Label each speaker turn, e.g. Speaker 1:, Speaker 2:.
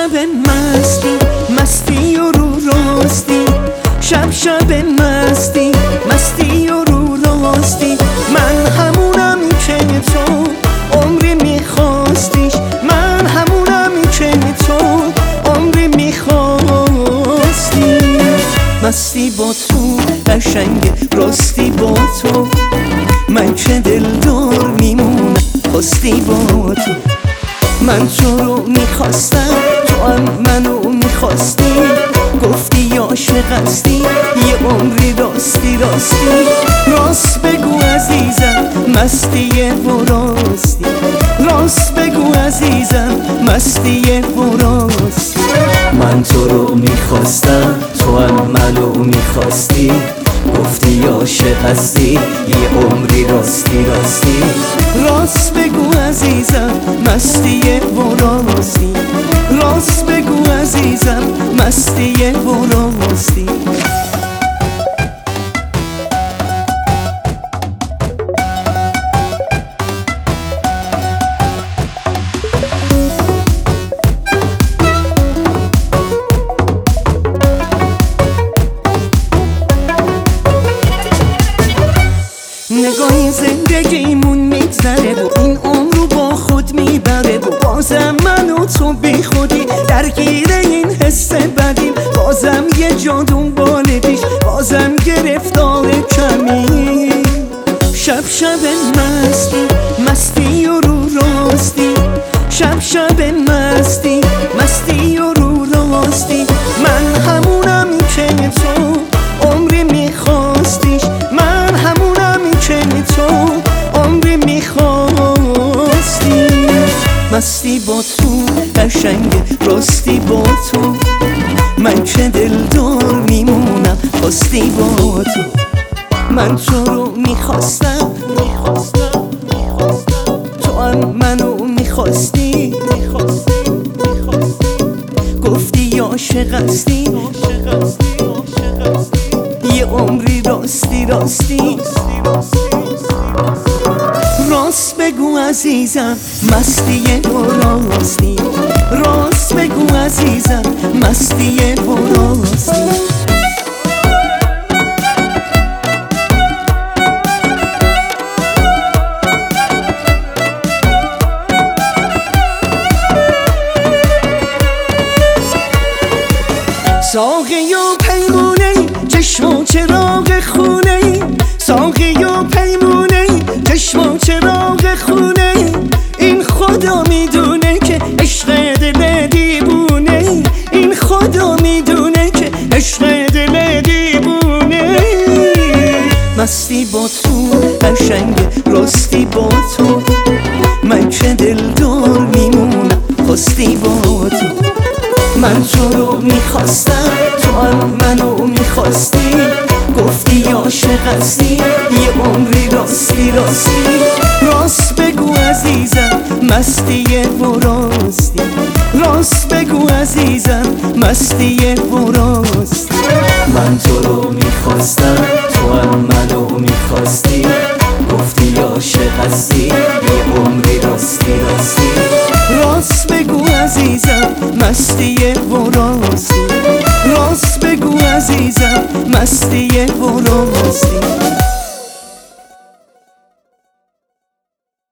Speaker 1: شب مستی مستی و رو راستی، شب مستی مستی و رو راستی. من همونم که تو عمری میخواستیش، من همونم که تو عمری میخواستی. مستی با تو قشنگ راستی با تو، من که دلدار میمونم خواستی با تو. من تو رو میخواستم تو هم منو میخواستی، گفتی عاشق هستی یه عمری راستی راستی. راست بگو عزیزم مستیه و راستی، راست بگو عزیزم مستیه و راستی.
Speaker 2: من تو رو میخواستم تو هم منو میخواستی، گفتی عاشق هستی یه عمری راستی راستی.
Speaker 1: راست بگو عزیزم مستیه و راستی، راست بگو عزیزم مستیه و راستی. نگاهی زندگیمون میگذره و این عمر رو با خود میبره و بازم من و تو بی خودی درگیر این حس بدیم. بازم یه جا دنبال پیش، بازم گرفتار کمی. شب مستی مستی و رو راستی، شب مستی مستی و رو راستی. من همونم که تو عمری میخواستیش، من همونم که تو عمری میخواستی. مستی با تو قشنگ راستی با تو، من که دلدار میمونم خواستی با تو. من تو رو میخواستم تو هم منو میخواستی، گفتی عاشق هستی یه عمری راستی راستی. راست بگو عزیزم مستیه و راستی، راست بگو عزیزم مستیه و راستی. ساقی و پیمونه چشم و چراغ خونه، ساقی و پیمونه چشم و چراغ خونه. این خدا میدونه که عشق دل دیوونه، این خدا میدونه که عشق دل دیوونه. مستی با تو قشنگ راستی با تو، من که دلدار میمونم خواستی با تو. من تو رو میخواستم تو هم منو میخواستی، گفتی عاشق هستی یه عمری راستی راستی. راست بگو عزیزم مستیه و راستی، راست بگو عزیزم مستیه و راستی.
Speaker 2: من تو رو میخواستم تو هم منو میخواستی، گفتی عاشق هستی یه عمری راستی راستی.
Speaker 1: راست بگو عزیزم مستیه و راستی، راست بگو عزیزم مستیه و راستی.